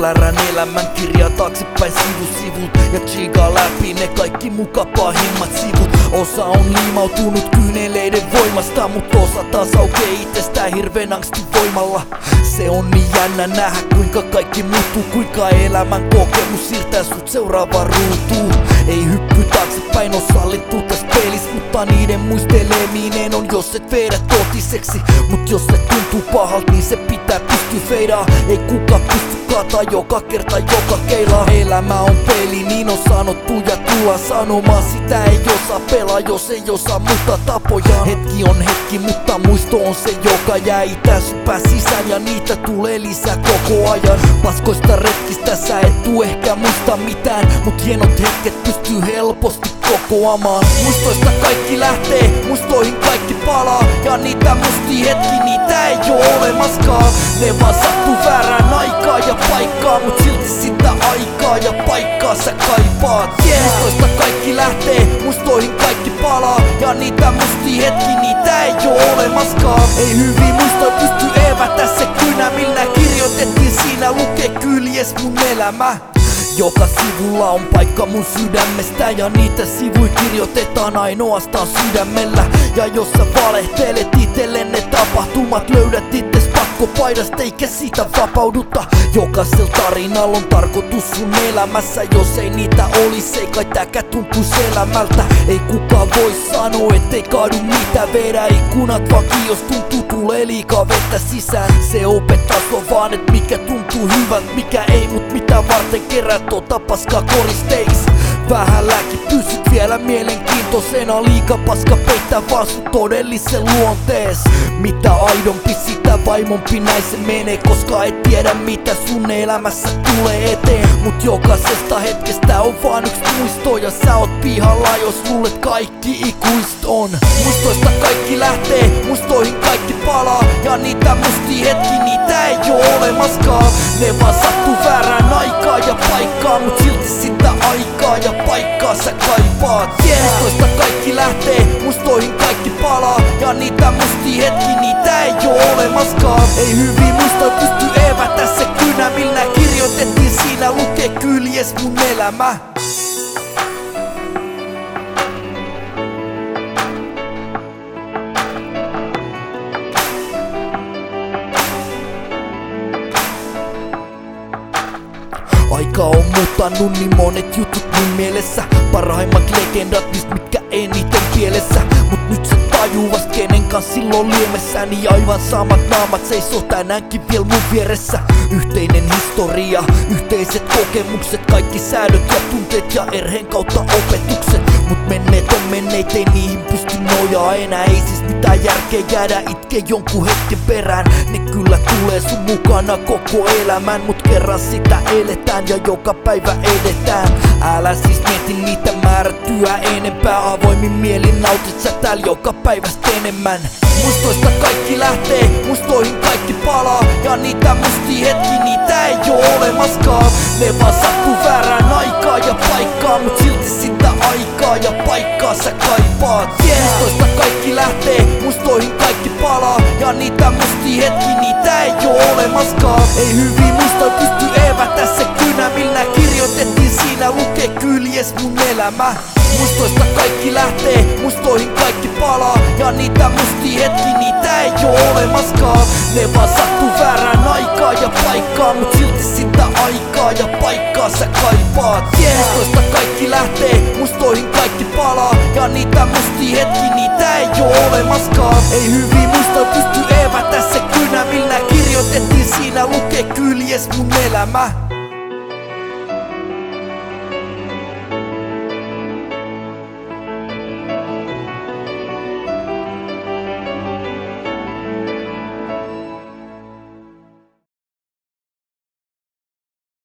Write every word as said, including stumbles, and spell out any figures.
plärän elämän kirjaa taaksepäin sivu sivut ja chigaa läpi ne kaikki muka pahimmat sivut. Osa on liimautunut kyyneleiden voimasta, mut osa taas aukee itsestään hirveen angstin voimalla. Se on niin jännä nähdä kuinka kaikki muuttuu, kuinka elämän kokemus siirtää sut seuraavaan ruutuun. Ei hyppy taaksepäin oo sallittu täs pelissä, mutta niiden muisteleminen on jos et vedä totiseksi. Mut jos se tuntuu pahalta, niin se pitää pystyä feidaa. Ei kuka pysty kataa joka kerta joka keilaa. Elämä on peli, niin on sanottu ja tullaan sanomaan. Sitä ei osaa pelaa, jos ei osaa muuttaa tapoja. Hetki on hetki, mutta muisto on se, joka jää itään sypää sisään, ja niitä tulee lisää koko ajan. Paskoista retkistä sä et tuu ehkä muista mitään, mut hienot hetket pystyy helposti kokoamaan. Muistoista kaikki lähtee, muistoihin kaikki palaa, ja niitä musti hetki, niitä ei oo olemaskaan. Ne vaan sattuu väärään aikaan ja paikkaan, mut silti sitä aikaa ja paikkaa sä kaipaat. Yeah. Muistoista kaikki lähtee, muistoihin kaikki palaa, ja niitä musti hetki, niitä ei oo olemaskaan. Ei hyvin muistoi pysty evätä se kynä, millä kirjoitettiin siinä lukee kyljes mun elämä. Joka sivulla on paikka mun sydämestä, ja niitä sivui kirjoitetaan ainoastaan sydämellä. Ja jos sä valehtelet itelle ne tapahtumat, löydät itses pakkopaidasta eikä siitä vapauduta. Jokaisella tarinalla on tarkoitus sun elämässä, jos ei niitä olis ei kai tääkään tuntuis elämältä. Ei kukaan voi sanoa ettei kaadu mitä vedä ikkunat vaki, jos tuntuu tulee liikaa vettä sisään. Se opettaa sua vaan et mikä tuntuu hyvältä, mikä ei, mut mitä varten kerät tota paskaa koristeiks. Vähälläkin pysyt vielä mielenkiintoisena, liika paska peittää vaan sun todellisen luontees. Mitä aidompi sitä vaimompi näin se menee, koska et tiedä mitä sun elämässä tulee eteen. Mut jokaisesta hetkestä on vaan yks muisto, ja sä oot pihalla jos luulet kaikki ikuist on. Muistoista kaikki lähtee, muistoihin kaikki palaa, ja niitä musti hetki, niitä ei oo olemaskaan. Ne vaan sattuu väärään aikaan ja paikkaan, mut silti sitä aikaa ja paikkaa sä kaipaat. Yeah. Muistoista kaikki lähtee, muistoihin kaikki palaa, ja niitä musti hetki, niitä ei oo olemaskaan. Ei hyvin muistoi pysty evätä se kynä, millä kirjoitettiin siinä lukee kyljes mun elämä. Aika on muuttanut niin monet jutut mun mielessä. Parhaimmat legendat, mist mitkä eniten pielessä. Mut nyt se tajuu vast kenen kans silloin liemessäni. Aivan samat naamat seisoo tänäänkin viel mun vieressä. Yhteinen historia, yhteiset kokemukset, kaikki säädöt ja tunteet ja erheen kautta opetukset. Mut menneet on menneet, ei niihin pysty nojaa enää. Ei siis mitään järkeä jäädä itke jonkun hetken perään. Ne kyllä tulee sun mukana koko elämän, mut kerran sitä eletään ja joka päivä edetään. Älä siis mieti niitä määrättyä enempää, avoimin mielin nautit sä täällä joka päivästä enemmän. Muistoista kaikki lähtee, muistoihin kaikki palaa, ja niitä musti hetki, niitä ei oo olemaskaan. Ne vaan sattuu väärään aikaan ja paikkaan, mut silti sitä aikaa ja paikkaa sä kaipaat. Yeah. Muistoista kaikki lähtee, muistoihin kaikki palaa, ja niitä musti hetki, niitä ei oo olemaskaan. Ei hyvin muistoi pysty evätä se kynä, millä kirjoitettiin siinä lukee kyljes mun elämä. Muistoista kaikki lähtee, muistoihin kaikki palaa, ja niitä musti hetki, niitä ei oo olemaskaan. Ne vaan sattuu väärään aikaan ja paikkaan, mut silti sitä aikaa ja paikkaa sä kaipaat. Yeah. Muistoista kaikki lähtee, muistoihin kaikki palaa, ja niitä musti hetki, niitä ei oo olemaskaan. Ei hyvin muistoi pysty evätä se kynä, millä kirjoitettiin siinä lukee kyljes mun elämä.